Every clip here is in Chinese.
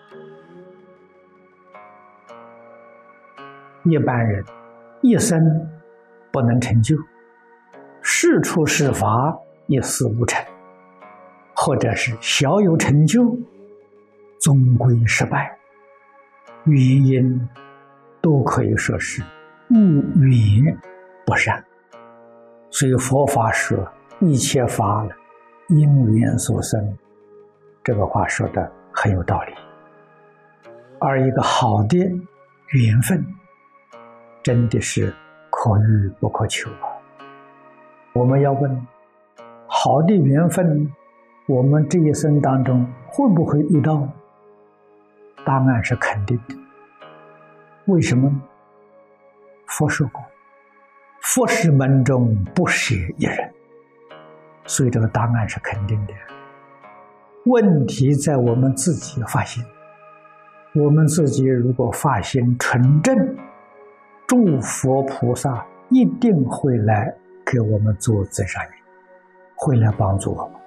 一般人一生不能成就，事出事法一事无成，或者是小有成就，终归失败，原因都可以说是物缘不善。所以佛法说一切法因缘所生，这个话说的很有道理。而一个好的缘分真的是可遇不可求啊！我们要问，好的缘分我们这一生当中会不会遇到？答案是肯定的。为什么呢？佛说过，佛是门中不舍一人，所以这个答案是肯定的。问题在我们自己发心，我们自己如果发心纯正，诸佛菩萨一定会来给我们做增上缘，会来帮助我们。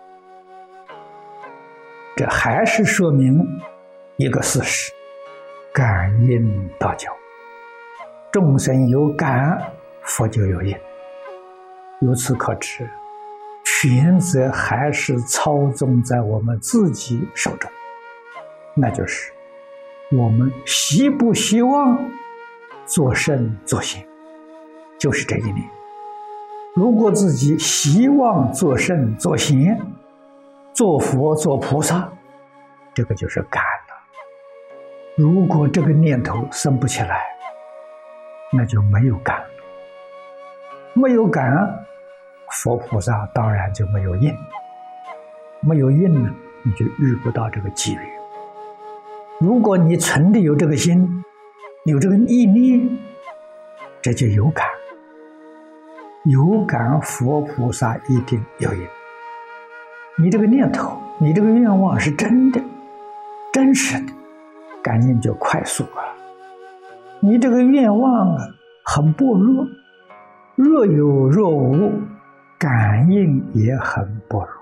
这还是说明一个事实：感应道交，众生有感，佛就有应。由此可知，权责还是操纵在我们自己手中，那就是我们希不希望做圣做贤，就是这一念。如果自己希望做圣做贤，做佛做菩萨，这个就是感了。如果这个念头生不起来，那就没有感了。没有感，佛菩萨当然就没有应。没有应呢，你就遇不到这个机缘。如果你存的有这个心，有这个意念，这就有感。有感，佛菩萨一定有应。你这个念头，你这个愿望是真的、真实的，感应就快速啊。你这个愿望很薄弱，若有若无，感应也很薄弱。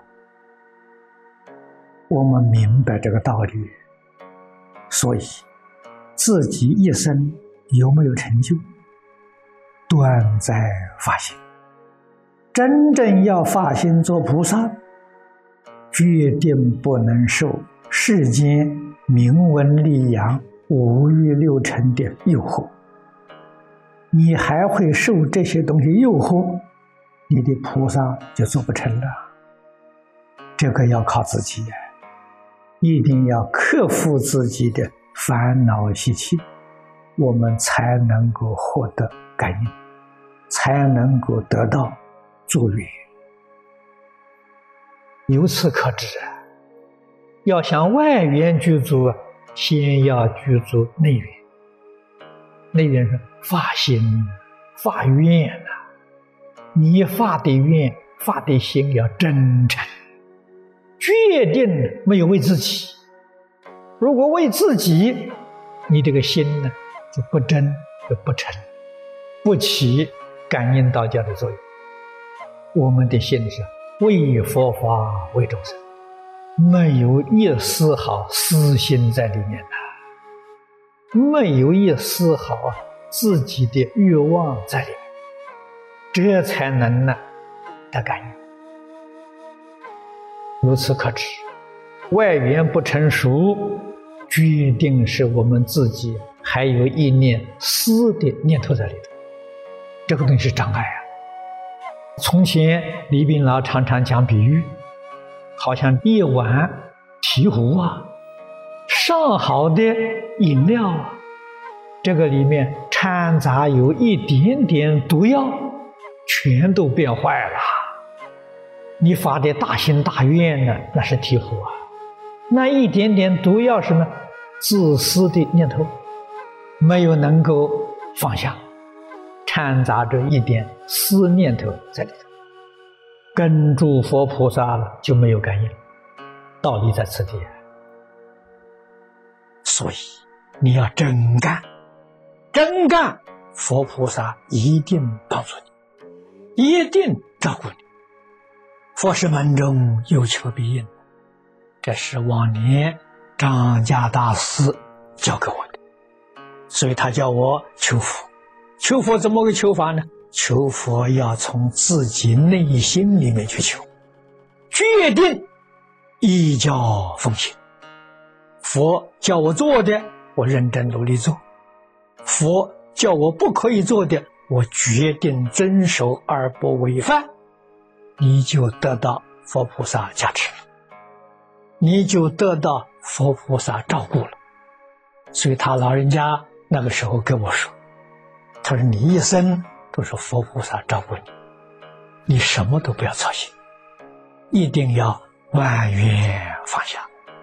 我们明白这个道理，所以自己一生有没有成就，端在发心。真正要发心做菩萨，决定不能受世间名闻利养、五欲六尘的诱惑。你还会受这些东西诱惑，你的菩萨就做不成了。这个要靠自己，一定要克服自己的烦恼习气，我们才能够获得感应，才能够得到助缘。由此可知，要想外缘具足，先要具足内缘。内缘是发心、发愿啊！你发的愿、发的心要真诚，决定没有为自己。如果为自己，你这个心呢就不真，就不诚，不起感应道交的作用。我们的心是为佛法为众生，没有一丝毫私心在里面的，没有一丝毫自己的欲望在里面，这才能得感应。由此可知，外缘不成熟，决定是我们自己还有一念私的念头在里头，这个东西是障碍啊。从前李炳老常常讲比喻，好像一碗醍醐啊，上好的饮料啊，这个里面掺杂有一点点毒药，全都变坏了。你发的大心大愿呢，那是醍醐啊，那一点点毒药是呢，自私的念头，没有能够放下，掺杂着一点私念头在里头，跟诸佛菩萨了就没有感应，道理在此地。所以你要真干，真干，佛菩萨一定帮助你，一定照顾你。佛是门中有求必应，这是往年张家大师教给我的，所以他叫我求佛。求佛怎么个求法呢？求佛要从自己内心里面去求，决定依教奉行。佛叫我做的，我认真努力做；佛叫我不可以做的，我决定遵守而不违反，你就得到佛菩萨加持了，你就得到佛菩萨照顾了。所以他老人家那个时候跟我说，他说你一生都是佛菩萨照顾你，你什么都不要操心，一定要万缘放下。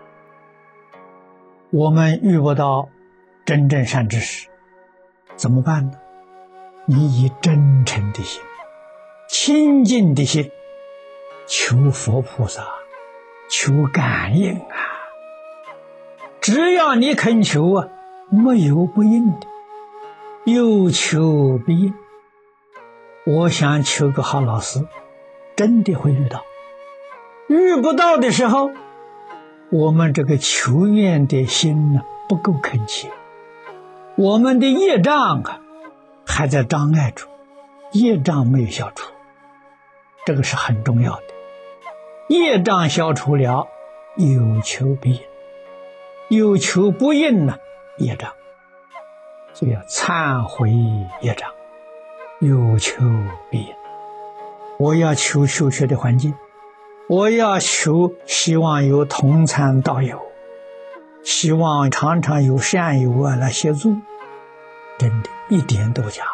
我们遇不到真正善知识怎么办呢？你以真诚的心、清净的心求佛菩萨，求感应啊！只要你肯求啊，没有不应的，有求必应。我想求个好老师，真的会遇到；遇不到的时候，我们这个求愿的心呢不够恳切，我们的业障啊还在障碍住，业障没有消除，这个是很重要的。业障消除了，有求必应；有求不应呢，业障。所以要忏悔业障，有求必应。我要求修学的环境，我要求希望有同参道友，希望常常有善友啊来协助，真的一点都不假。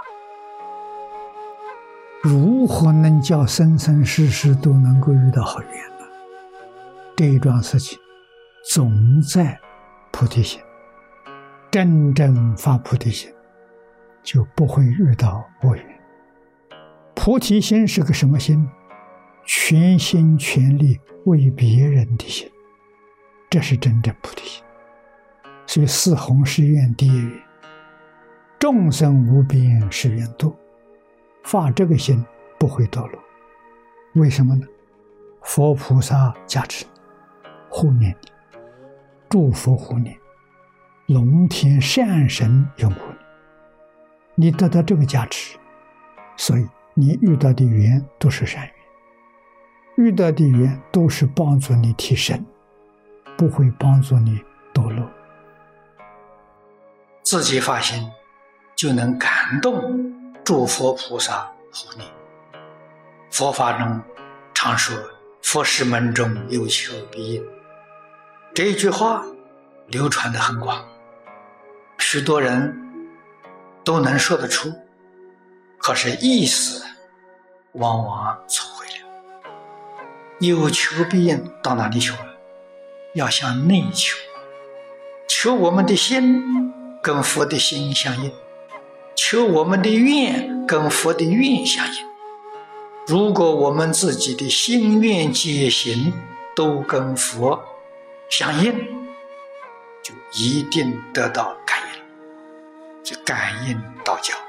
如何能叫生生世世都能够遇到好缘呢？这一桩事情总在菩提心，真正发菩提心就不会遇到恶缘。菩提心是个什么心？全心全力为别人的心，这是真正菩提心。所以四弘誓愿第一愿，众生无边誓愿度，发这个心不会堕落。为什么呢？佛菩萨加持你，护念你，祝福护念，龙天善神拥护你，你得到这个加持，所以你遇到的缘都是善缘，遇到的缘都是帮助你提升，不会帮助你堕落。自己发心就能感动诸佛菩萨护念。佛法中常说佛事门中有求必应，这一句话流传得很广，许多人都能说得出，可是意思往往错会了。有求必应到哪里求了？要向内求，求我们的心跟佛的心相应，求我们的愿跟佛的愿相应。如果我们自己的心愿解行都跟佛相应，就一定得到感应，是感应道交。